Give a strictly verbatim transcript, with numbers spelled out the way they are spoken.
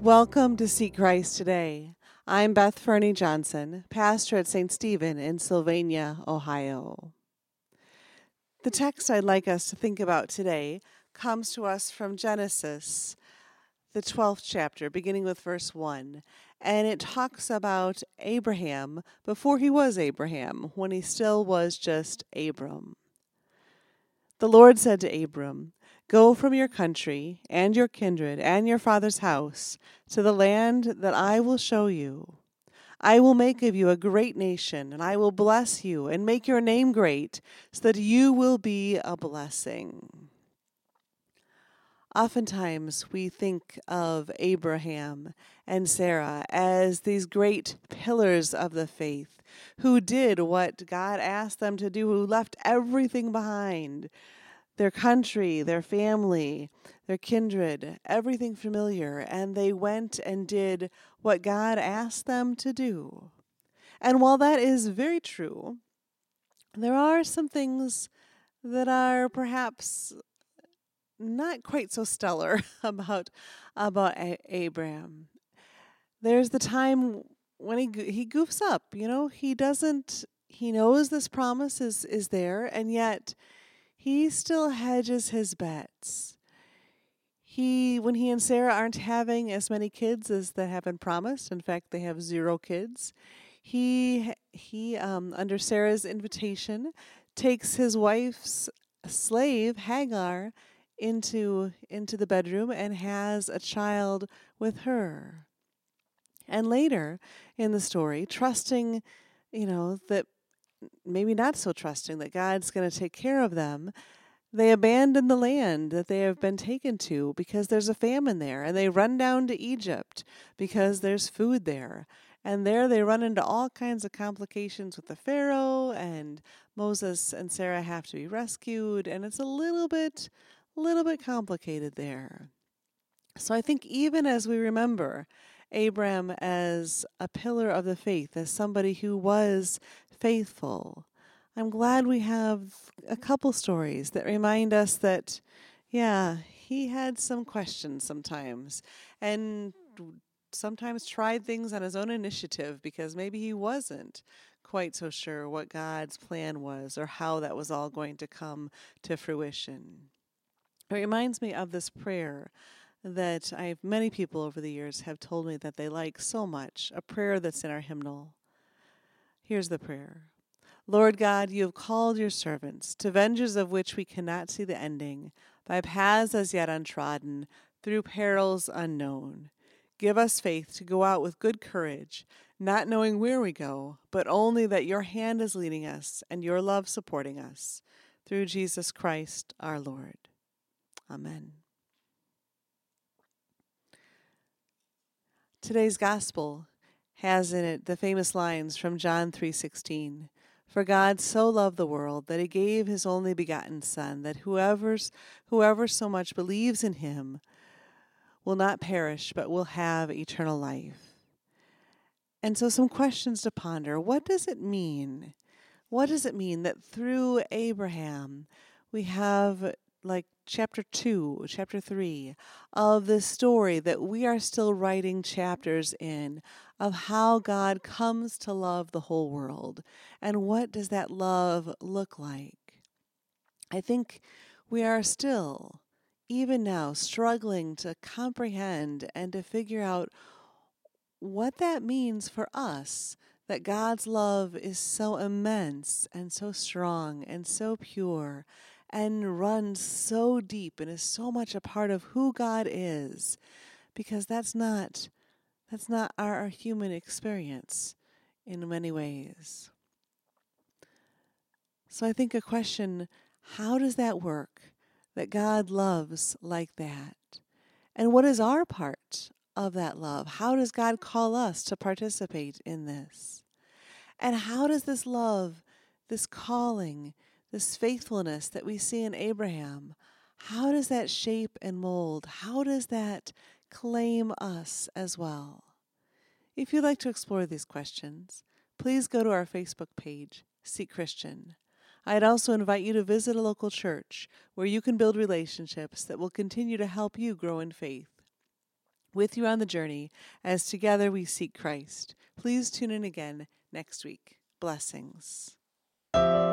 Welcome to Seek Christ Today. I'm Beth Fernie Johnson, pastor at Saint Stephen in Sylvania, Ohio. The text I'd like us to think about today comes to us from Genesis, the twelfth chapter, beginning with verse one. And it talks about Abraham before he was Abraham, when he still was just Abram. The Lord said to Abram, "Go from your country and your kindred and your father's house to the land that I will show you. I will make of you a great nation, and I will bless you and make your name great, so that you will be a blessing." Oftentimes we think of Abraham and Sarah as these great pillars of the faith who did what God asked them to do, who left everything behind. Their country, their family, their kindred, everything familiar, and they went and did what God asked them to do. And while that is very true, there are some things that are perhaps not quite so stellar about about A- Abraham. There's the time when he he goofs up, you know, he doesn't he knows this promise is is there, and yet he still hedges his bets. He, when he and Sarah aren't having as many kids as that have been promised, in fact, they have zero kids. He, he, um, under Sarah's invitation, takes his wife's slave Hagar into into the bedroom and has a child with her. And later in the story, trusting, you know, that maybe not so trusting that God's going to take care of them, they abandon the land that they have been taken to because there's a famine there, and they run down to Egypt because there's food there. And there they run into all kinds of complications with the Pharaoh, and Moses and Sarah have to be rescued, and it's a little bit, little bit complicated there. So I think even as we remember Abram as a pillar of the faith, as somebody who was faithful, I'm glad we have a couple stories that remind us that, yeah, he had some questions sometimes, and sometimes tried things on his own initiative because maybe he wasn't quite so sure what God's plan was or how that was all going to come to fruition. It reminds me of this prayer that I've many people over the years have told me that they like so much, a prayer that's in our hymnal. Here's the prayer. Lord God, you have called your servants to ventures of which we cannot see the ending, by paths as yet untrodden, through perils unknown. Give us faith to go out with good courage, not knowing where we go, but only that your hand is leading us and your love supporting us. Through Jesus Christ our Lord. Amen. Today's gospel has in it the famous lines from John three sixteen. For God so loved the world that he gave his only begotten Son, that whoever's, whoever so much believes in him will not perish, but will have eternal life. And so some questions to ponder. What does it mean? What does it mean that through Abraham we have, like chapter two, chapter three, of this story that we are still writing chapters in, of how God comes to love the whole world. And what does that love look like? I think we are still, even now, struggling to comprehend and to figure out what that means for us, that God's love is so immense and so strong and so pure and runs so deep and is so much a part of who God is, because that's not that's not our, our human experience in many ways. So I think a question, how does that work, that God loves like that? And what is our part of that love? How does God call us to participate in this? And how does this love, this calling, this faithfulness that we see in Abraham, how does that shape and mold? How does that claim us as well? If you'd like to explore these questions, please go to our Facebook page, Seek Christian. I'd also invite you to visit a local church where you can build relationships that will continue to help you grow in faith. with you on the journey as together we seek Christ. Please tune in again next week. Blessings.